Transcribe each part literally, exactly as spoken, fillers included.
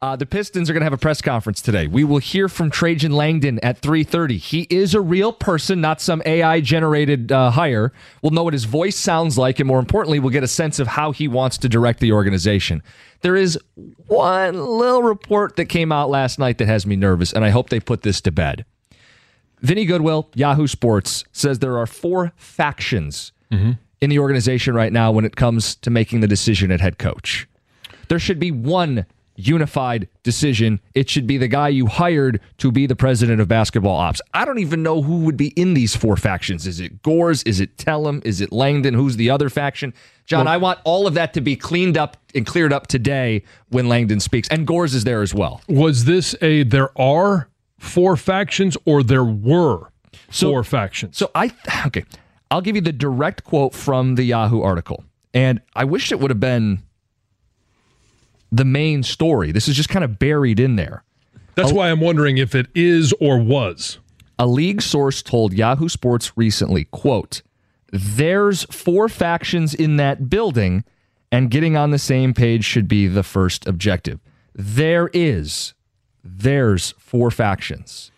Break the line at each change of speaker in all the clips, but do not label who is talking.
Uh, the Pistons are going to have a press conference today. We will hear from Trajan Langdon at three thirty. He is a real person, not some A I-generated uh, hire. We'll know what his voice sounds like, and more importantly, we'll get a sense of how he wants to direct the organization. There is one little report that came out last night that has me nervous, and I hope they put this to bed. Vinny Goodwill, Yahoo Sports, says there are four factions mm-hmm. in the organization right now when it comes to making the decision at head coach. There should be one unified decision. It should be the guy you hired to be the president of basketball ops. I don't even know who would be in these four factions. Is it Gores? Is it Tellem? Is it Langdon? Who's the other faction? John, well, I want all of that to be cleaned up and cleared up today when Langdon speaks. And Gores is there as well.
Was this a there are four factions or there were
so,
four factions?
So I, okay, I'll give you the direct quote from the Yahoo article. And I wish it would have been the main story. This is just kind of buried in there.
That's a, why I'm wondering if it is or was.
A league source told Yahoo Sports recently, quote, "There's four factions in that building, and getting on the same page should be the first objective." There is. There's four factions.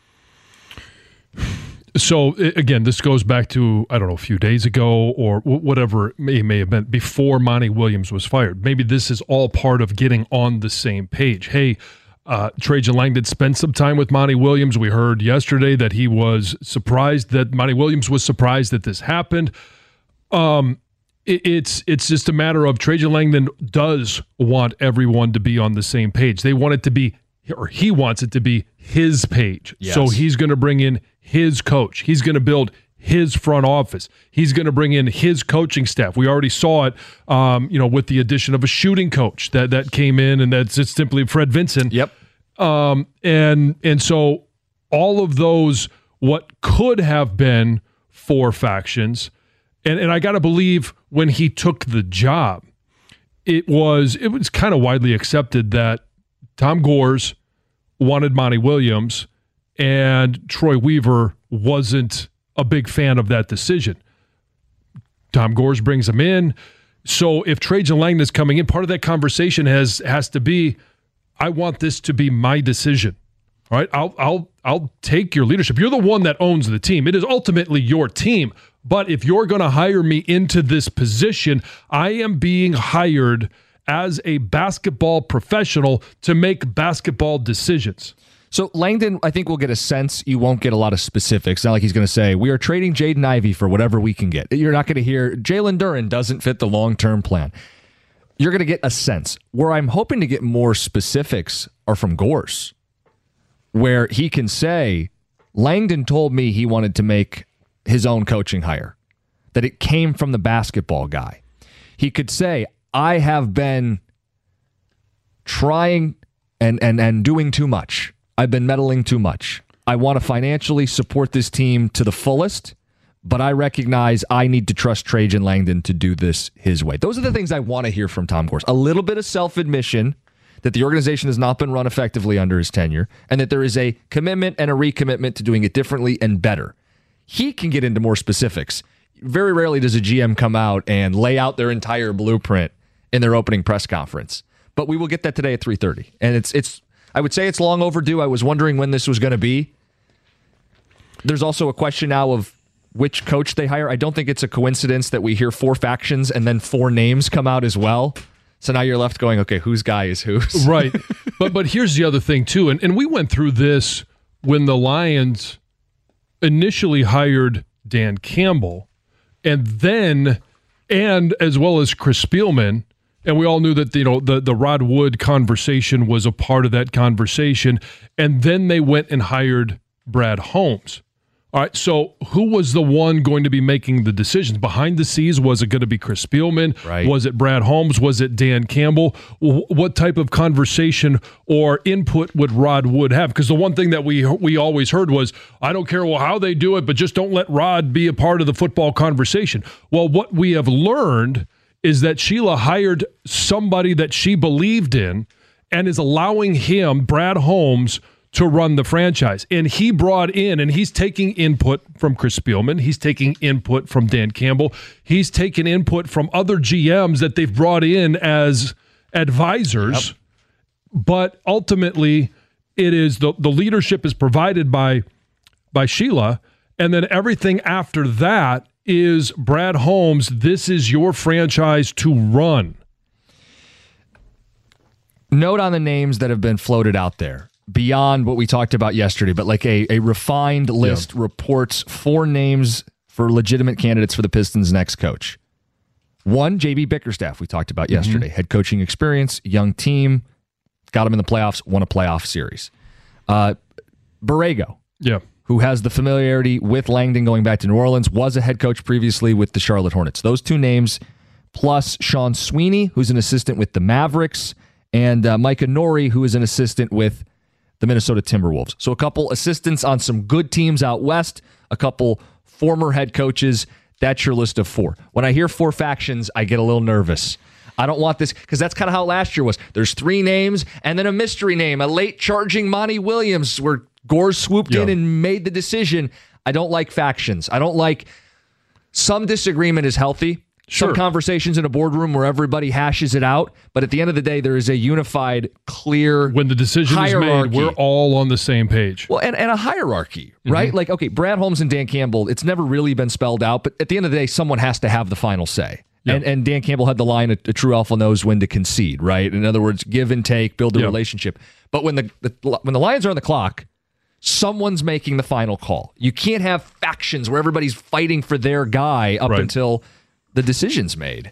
So, again, this goes back to, I don't know, a few days ago or whatever it may, may have been before Monty Williams was fired. Maybe this is all part of getting on the same page. Hey, uh, Trajan Langdon spent some time with Monty Williams. We heard yesterday that he was surprised that Monty Williams was surprised that this happened. Um, it, it's it's just a matter of Trajan Langdon does want everyone to be on the same page. They want it to be, or he wants it to be his page. Yes. So he's going to bring in his coach. He's going to build his front office. He's going to bring in his coaching staff. We already saw it, um, you know, with the addition of a shooting coach that that came in, and that's just simply Fred Vinson.
Yep.
Um, and and so all of those, what could have been four factions, and and I got to believe when he took the job, it was it was kind of widely accepted that Tom Gores wanted Monty Williams, and Troy Weaver wasn't a big fan of that decision. Tom Gores brings him in. So if Trajan Langdon is coming in, part of that conversation has has to be, I want this to be my decision. All right, I'll I'll I'll take your leadership. You're the one that owns the team. It is ultimately your team. But if you're going to hire me into this position, I am being hired as a basketball professional to make basketball decisions.
So Langdon, I think we'll get a sense. You won't get a lot of specifics. Not like he's going to say, we are trading Jaden Ivey for whatever we can get. You're not going to hear Jalen Duren doesn't fit the long-term plan. You're going to get a sense. Where I'm hoping to get more specifics are from Gores, where he can say, Langdon told me he wanted to make his own coaching hire, that it came from the basketball guy. He could say, I have been trying and, and, and doing too much. I've been meddling too much. I want to financially support this team to the fullest, but I recognize I need to trust Trajan Langdon to do this his way. Those are the things I want to hear from Tom Gores. A little bit of self-admission that the organization has not been run effectively under his tenure, and that there is a commitment and a recommitment to doing it differently and better. He can get into more specifics. Very rarely does a G M come out and lay out their entire blueprint in their opening press conference. But we will get that today at three thirty. And it's it's I would say it's long overdue. I was wondering when this was going to be. There's also a question now of which coach they hire. I don't think it's a coincidence that we hear four factions and then four names come out as well. So now you're left going, okay, whose guy is whose?
Right. But but here's the other thing, too. And, and we went through this when the Lions initially hired Dan Campbell, and then, and as well as Chris Spielman. And we all knew that, you know, the, the Rod Wood conversation was a part of that conversation. And then they went and hired Brad Holmes. All right, so who was the one going to be making the decisions? Behind the scenes, was it going to be Chris Spielman?
Right.
Was it Brad Holmes? Was it Dan Campbell? What type of conversation or input would Rod Wood have? Because the one thing that we we always heard was, I don't care well how they do it, but just don't let Rod be a part of the football conversation. Well, what we have learned is that Sheila hired somebody that she believed in and is allowing him, Brad Holmes, to run the franchise. And he brought in, and he's taking input from Chris Spielman. He's taking input from Dan Campbell. He's taking input from other G Ms that they've brought in as advisors. but ultimately, it is the, the leadership is provided by by Sheila, and then everything after that is Brad Holmes. This is your franchise to run.
Note on the names that have been floated out there beyond what we talked about yesterday, but like a, a refined list yeah. reports four names for legitimate candidates for the Pistons' next coach. One, J B Bickerstaff, we talked about mm-hmm. yesterday. Head coaching experience, young team, got him in the playoffs, won a playoff series. Uh, Borrego,
yeah,
who has the familiarity with Langdon going back to New Orleans, was a head coach previously with the Charlotte Hornets. Those two names, plus Sean Sweeney, who's an assistant with the Mavericks, and uh, Micah Nori, who is an assistant with the Minnesota Timberwolves. So a couple assistants on some good teams out west, a couple former head coaches. That's your list of four. When I hear four factions, I get a little nervous. I don't want this, because that's kind of how last year was. There's three names and then a mystery name, a late charging Monty Williams, where Gore swooped yeah. in and made the decision. I don't like factions. I don't like some disagreement is healthy.
Sure.
Some conversations in a boardroom where everybody hashes it out. But at the end of the day, there is a unified, clear
when the decision
hierarchy.
is made, we're all on the same page.
Well, and, and a hierarchy, right? Mm-hmm. Like, okay, Brad Holmes and Dan Campbell, it's never really been spelled out. But at the end of the day, someone has to have the final say. Yep. And, and Dan Campbell had the line, a, a true alpha knows when to concede, right? In other words, give and take, build a yep. relationship. But when the, the when the Lions are on the clock, someone's making the final call. You can't have factions where everybody's fighting for their guy up
right.
until the decision's made.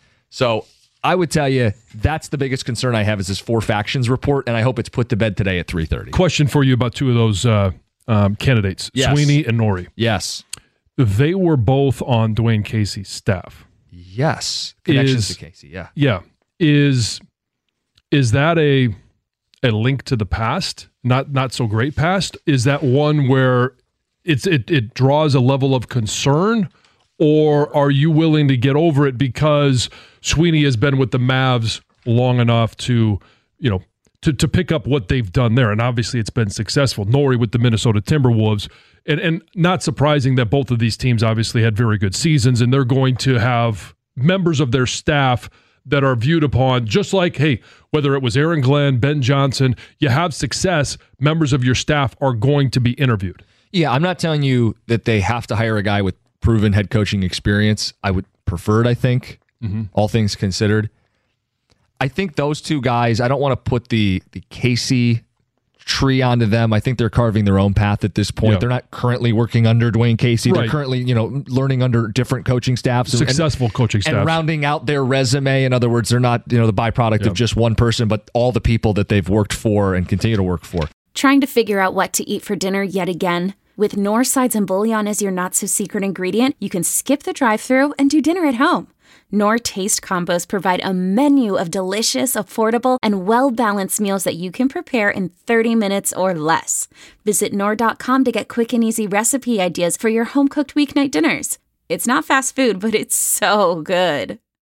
So I would tell you that's the biggest concern I have is this four factions report, and I hope it's put to bed today at three thirty.
Question for you about two of those uh, um, candidates,
yes.
Sweeney and Nori.
Yes.
They were both on Dwayne Casey's staff.
Yes. Connections is, to Casey, yeah.
Yeah. Is is that a a link to the past? Not not so great past? Is that one where it's it, it draws a level of concern? Or are you willing to get over it because Sweeney has been with the Mavs long enough to, you know, to, to pick up what they've done there? And obviously it's been successful. Nori with the Minnesota Timberwolves. And, and not surprising that both of these teams obviously had very good seasons, and they're going to have members of their staff that are viewed upon just like, hey, whether it was Aaron Glenn, Ben Johnson, you have success, members of your staff are going to be interviewed.
Yeah, I'm not telling you that they have to hire a guy with proven head coaching experience. I would prefer it, I think, mm-hmm. all things considered. I think those two guys, I don't want to put the, the Casey tree onto them. I think they're carving their own path at this point. Yeah. They're not currently working under Dwayne Casey. Right. They're currently, you know, learning under different coaching staffs.
Successful
and,
coaching staff.
And rounding out their resume. In other words, they're not, you know, the byproduct yeah. of just one person, but all the people that they've worked for and continue to work for.
Trying to figure out what to eat for dinner yet again? With Knorr Sides and Bouillon as your not-so-secret ingredient, you can skip the drive-thru and do dinner at home. Knorr Taste Combos provide a menu of delicious, affordable, and well-balanced meals that you can prepare in thirty minutes or less. Visit Knorr dot com to get quick and easy recipe ideas for your home-cooked weeknight dinners. It's not fast food, but it's so good.